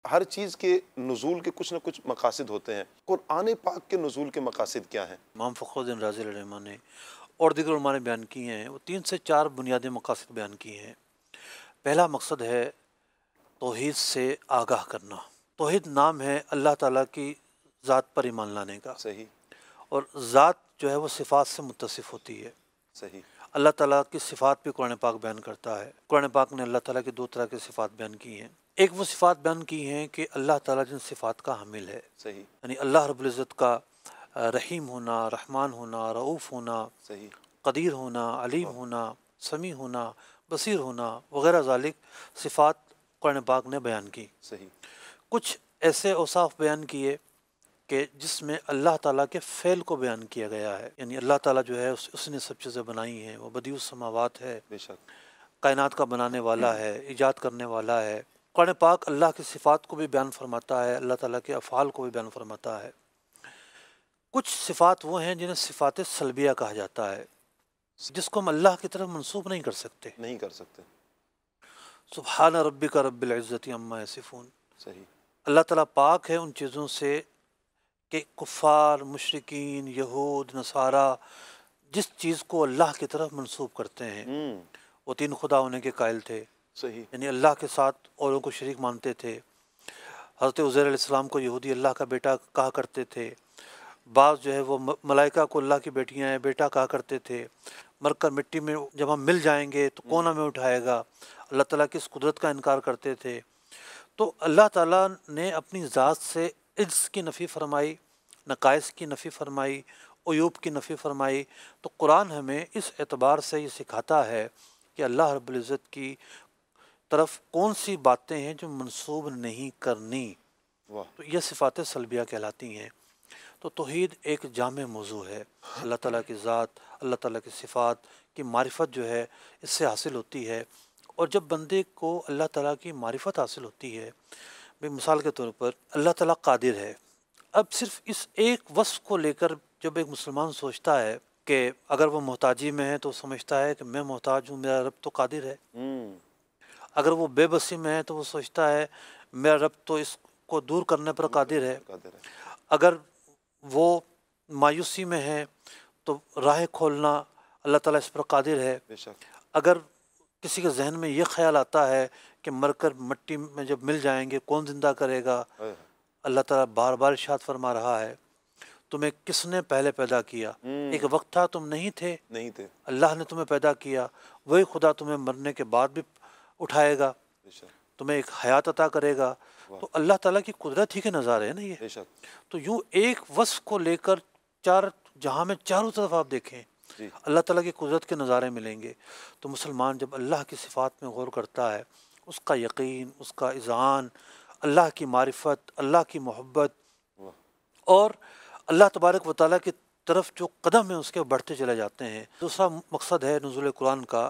ہر چیز کے نزول کے کچھ نہ کچھ مقاصد ہوتے ہیں، قرآن پاک کے نزول کے مقاصد کیا ہیں؟ امام فخر الدین رازی علیہ الرحمٰن نے اور دیگر علماء نے بیان کی ہیں، وہ 3 سے 4 بنیادی مقاصد بیان کیے ہیں۔ پہلا مقصد ہے توحید سے آگاہ کرنا۔ توحید نام ہے اللہ تعالیٰ کی ذات پر ایمان لانے کا، صحیح، اور ذات جو ہے وہ صفات سے متصف ہوتی ہے۔ صحیح، اللہ تعالیٰ کی صفات بھی قرآن پاک بیان کرتا ہے۔ قرآن پاک نے اللہ تعالیٰ کی 2 طرح کی صفات بیان کی ہیں۔ ایک وہ صفات بیان کی ہیں کہ اللہ تعالیٰ جن صفات کا حامل ہے، صحیح، یعنی اللہ رب العزت کا رحیم ہونا، رحمان ہونا، رؤوف ہونا، صحیح، قدیر ہونا، علیم ہونا، سمیع ہونا، بصیر ہونا وغیرہ ذالک صفات قرآن پاک نے بیان کی۔ صحیح، کچھ ایسے اوصاف بیان کیے کہ جس میں اللہ تعالیٰ کے فعل کو بیان کیا گیا ہے، یعنی اللہ تعالیٰ جو ہے اس نے سب چیزیں بنائی ہیں، وہ بدیع السماوات ہے، بے شک، کائنات کا بنانے والا ہے، ایجاد کرنے والا ہے۔ قرآن پاک اللہ کی صفات کو بھی بیان فرماتا ہے، اللہ تعالیٰ کے افعال کو بھی بیان فرماتا ہے۔ کچھ صفات وہ ہیں جنہیں صفات سلبیہ کہا جاتا ہے، جس کو ہم اللہ کی طرف منسوب نہیں کر سکتے۔ نہیں کر سکتے، سبحان ربک رب العزت عما یصفون، صحیح، اللہ تعالیٰ پاک ہے ان چیزوں سے کہ کفار، مشرکین، یہود، نصارہ جس چیز کو اللہ کی طرف منسوب کرتے ہیں۔ وہ 3 خدا ہونے کے قائل تھے، صحیح، یعنی اللہ کے ساتھ اوروں کو شریک مانتے تھے۔ حضرت عزیر علیہ السلام کو یہودی اللہ کا بیٹا کہا کرتے تھے، بعض جو ہے وہ ملائکہ کو اللہ کی بیٹیاں ہیں بیٹا کہا کرتے تھے۔ مر کر مٹی میں جب ہم مل جائیں گے تو کون ہمیں اٹھائے گا، اللہ تعالیٰ کی اس قدرت کا انکار کرتے تھے۔ تو اللہ تعالیٰ نے اپنی ذات سے عجز کی نفی فرمائی، نقائص کی نفی فرمائی، عیوب کی نفی فرمائی۔ تو قرآن ہمیں اس اعتبار سے یہ سکھاتا ہے کہ اللہ رب العزت کی طرف کون سی باتیں ہیں جو منسوب نہیں کرنی، واہ، تو یہ صفات سلبیہ کہلاتی ہیں۔ تو توحید ایک جامع موضوع ہے، اللہ تعالیٰ کی ذات، اللہ تعالیٰ کی صفات کی معرفت جو ہے اس سے حاصل ہوتی ہے۔ اور جب بندے کو اللہ تعالیٰ کی معرفت حاصل ہوتی ہے، مثال کے طور پر اللہ تعالیٰ قادر ہے، اب صرف اس ایک وصف کو لے کر جب ایک مسلمان سوچتا ہے کہ اگر وہ محتاجی میں ہے تو سمجھتا ہے کہ میں محتاج ہوں، میرا رب تو قادر ہے۔ اگر وہ بے بسی میں ہے تو وہ سوچتا ہے میرا رب تو اس کو دور کرنے پر قادر ہے۔ اگر وہ مایوسی میں ہے تو راہ کھولنا اللہ تعالیٰ اس پر قادر ہے۔ بے شک، اگر کسی کے ذہن میں یہ خیال آتا ہے کہ مر کر مٹی میں جب مل جائیں گے کون زندہ کرے گا، اللہ تعالیٰ بار بار ارشاد فرما رہا ہے تمہیں کس نے پہلے پیدا کیا، ایک وقت تھا تم نہیں تھے، اللہ نے تمہیں پیدا کیا، وہی خدا تمہیں مرنے کے بعد بھی اٹھائے گا، تمہیں ایک حیات عطا کرے گا۔ تو اللہ تعالیٰ کی قدرت ہی کے نظارے ہیں نا یہ۔ تو یوں ایک وصف کو لے کر جہاں میں چاروں طرف آپ دیکھیں اللہ تعالیٰ کی قدرت کے نظارے ملیں گے۔ تو مسلمان جب اللہ کی صفات میں غور کرتا ہے، اس کا یقین، اس کا اذعان، اللہ کی معرفت، اللہ کی محبت اور اللہ تبارک و تعالیٰ کی طرف جو قدم ہیں اس کے بڑھتے چلے جاتے ہیں۔ دوسرا مقصد ہے نزول قرآن کا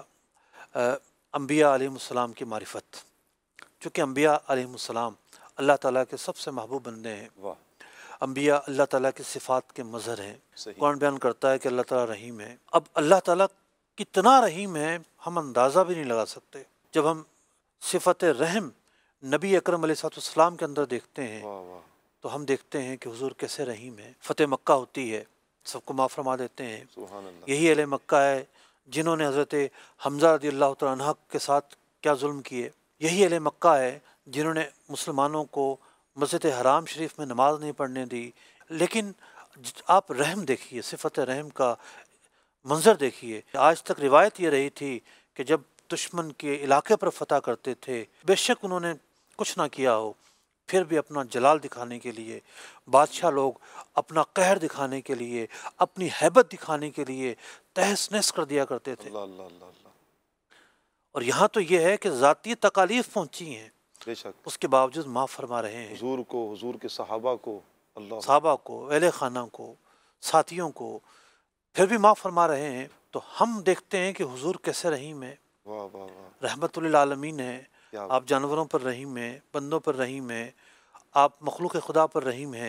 انبیاء علیہ السلام کی معرفت، چونکہ انبیاء علیہ السلام اللہ تعالیٰ کے سب سے محبوب بندے ہیں۔ انبیاء اللہ تعالیٰ کی صفات کے مظہر ہیں۔ قرآن بیان کرتا ہے کہ اللہ تعالیٰ رحیم ہے۔ اب اللہ تعالیٰ کتنا رحیم ہے ہم اندازہ بھی نہیں لگا سکتے۔ جب ہم صفت رحم نبی اکرم علیہ السلام کے اندر دیکھتے ہیں تو ہم دیکھتے ہیں کہ حضور کیسے رحیم ہے۔ فتح مکہ ہوتی ہے، سب کو معاف فرما دیتے ہیں۔ یہی اہل مکہ ہے جنہوں نے حضرت حمزہ رضی اللہ تعالیٰ عنہ کے ساتھ کیا ظلم کیے۔ یہی اہل مکہ ہے جنہوں نے مسلمانوں کو مسجد حرام شریف میں نماز نہیں پڑھنے دی۔ لیکن آپ رحم دیکھیے، صفت رحم کا منظر دیکھیے۔ آج تک روایت یہ رہی تھی کہ جب دشمن کے علاقے پر فتح کرتے تھے، بے شک انہوں نے کچھ نہ کیا ہو، پھر بھی اپنا جلال دکھانے کے لیے، بادشاہ لوگ اپنا قہر دکھانے کے لیے، اپنی ہیبت دکھانے کے لیے تہس نہس کر دیا کرتے تھے۔ اور یہاں تو یہ ہے کہ ذاتی تکالیف پہنچی ہیں، بے شک، اس کے باوجود معاف فرما رہے ہیں۔ حضور کو، حضور کے صحابہ کو، صحابہ کو، اہل خانہ کو، ساتھیوں کو، پھر بھی معاف فرما رہے ہیں۔ تو ہم دیکھتے ہیں کہ حضور کیسے رحیم ہے، رحمت للعالمین ہے۔ آپ جانوروں پر رحیم ہیں، بندوں پر رحیم ہیں، آپ مخلوق خدا پر رحیم ہیں۔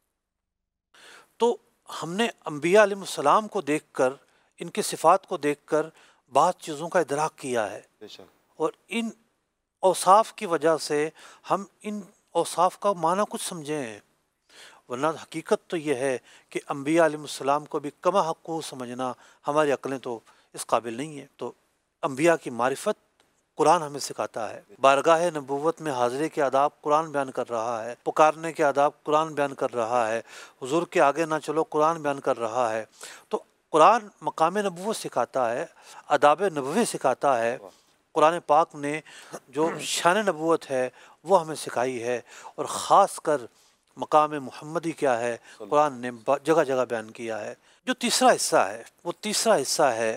تو ہم نے انبیاء علیہ السلام کو دیکھ کر، ان کی صفات کو دیکھ کر بعض چیزوں کا ادراک کیا ہے، اور ان اوصاف کی وجہ سے ہم ان औसाफ का माना कुछ समझें, वरना हकीकत तो ये है कि अम्बिया अलैहिस्सलाम को भी कमा हक़्क़ु समझना हमारी अक्लें तो इस काबिल नहीं है। तो अम्बिया की मारिफत कुरान हमें सिखाता है। बारगाह नबूवत में हाज़िरी के आदाब कुरान बयान कर रहा है, पुकारने के आदाब कुरान बयान कर रहा है, हुजूर के आगे ना चलो कुरान बयान कर रहा है। तो कुरान मकाम नबूवत सिखाता है, आदाब नबवी सिखाता है। कुरान पाक ने जो शान नबूवत है वो हमें सिखाई है, और ख़ास कर मकाम मुहम्मदी क्या है कुरान ने जगह जगह बयान किया है। जो तीसरा हिस्सा है वो तीसरा हिस्सा है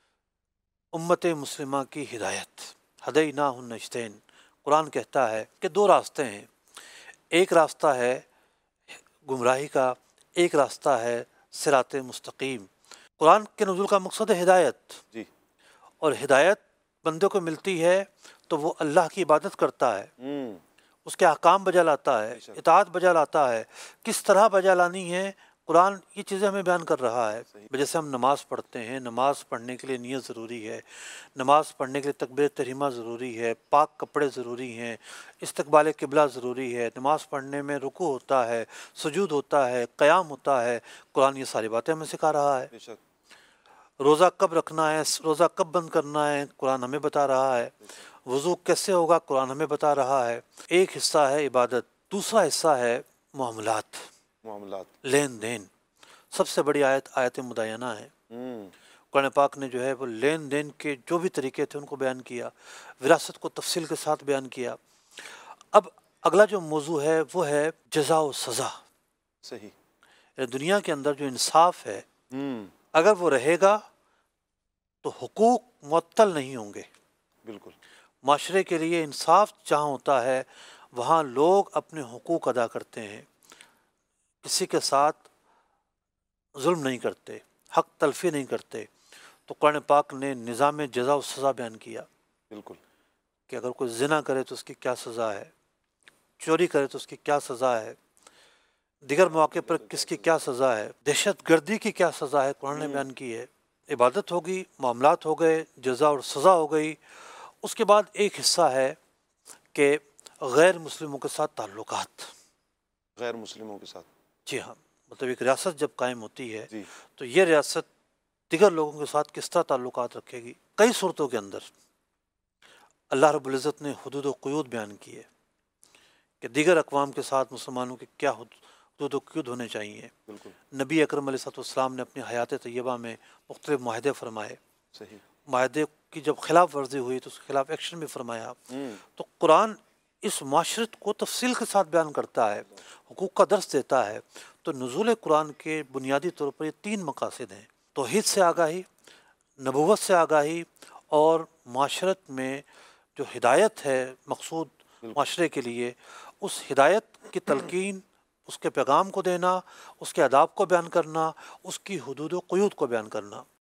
उम्मत मुस्लिमा की हिदायत। हदैनाहुन नजदैन, कुरान कहता है कि दो रास्ते हैं, एक रास्ता है गुमराही का, एक रास्ता है सिरात मुस्तकीम। कुरान के नुज़ूल का मकसद है हिदायत जी। और हिदायत बंदे को मिलती है तो वो अल्लाह की इबादत करता है, उसके अहकाम बजा लाता है, इताअत बजा लाता है। किस तरह बजा लानी है कुरान ये चीज़ें हमें बयान कर रहा है। जैसे हम नमाज़ पढ़ते हैं, नमाज़ पढ़ने के लिए नियत ज़रूरी है, नमाज़ पढ़ने के लिए तकबीर तहरीमा ज़रूरी है, पाक कपड़े ज़रूरी हैं, इस्तकबाल किबला ज़रूरी है, नमाज़ पढ़ने में रुकू होता है, सुजूद होता है, क़याम होता है। कुरान ये सारी बातें हमें सिखा रहा है। रोज़ा कब रखना है, रोज़ा कब बंद करना है, कुरान हमें बता रहा है। वज़ू कैसे होगा, कुरान हमें बता रहा है। एक हिस्सा है इबादत, दूसरा हिस्सा है मामलात, लेन देन। सबसे बड़ी आयत मुदायना है। कुरान पाक ने जो है वो लेन देन के जो भी तरीके थे उनको बयान किया, विरासत को तफसील के साथ बयान किया। अब अगला जो मौजू है वो है जज़ा और सज़ा। सही। दुनिया के अंदर जो इंसाफ है अगर वो रहेगा तो हुकूक मुअत्तल नहीं होंगे। बिल्कुल। माशरे के लिए इंसाफ जहाँ होता है वहाँ लोग अपने हुकूक अदा करते हैं, किसी के साथ जुल्म नहीं करते, हक तलफी नहीं करते। तो कुरान पाक ने निज़ाम जज़ा और सज़ा बयान किया। बिल्कुल। कि अगर कोई ज़िना करे तो उसकी क्या सज़ा है, चोरी करे तो उसकी क्या सज़ा है, दिगर मौके पर किसकी क्या सज़ा है, दहशत गर्दी की क्या सज़ा है, कुरान ने बयान की है। इबादत होगी, मामलात हो गए, जज़ा और सज़ा हो गई। उसके बाद एक हिस्सा है कि गैर मुस्लिमों के साथ ताल्लुकात। गैर मुस्लिमों के साथ, जी हाँ, मतलब एक रियासत जब कायम होती है तो ये रियासत दिगर लोगों के साथ किस तरह ताल्लुकात रखेगी। कई सूरतों के अंदर अल्लाह रब्बुल इज़्ज़त ने हुदूद व क़ुयूद बयान की है कि दिगर अक़वाम के साथ मुसलमानों के क्या हुदूद व क़ुयूद होने चाहिए। नबी अकरम अलैहिस्सलाम ने अपनी हयात तय्यबा में मुख्तलिफ मुआहदे फरमाए। सही। मुआहदे की जब खिलाफ वर्जी हुई तो उसके खिलाफ एक्शन भी फरमाया। तो कुरान इस माशरत को तफसील के साथ बयान करता है, हुकूक का दर्स देता है। तो नुज़ूल कुरान के बुनियादी तौर पर ये तीन मकासद हैं, तौहीद से आगाही, नबूवत से आगाही और माशरत में जो हिदायत है मकसूद माशरे के लिए, उस हिदायत की तलकीन, उसके पैगाम को देना, उसके आदाब को बयान करना, उसकी हुदूद व क़ुयूद को बयान करना।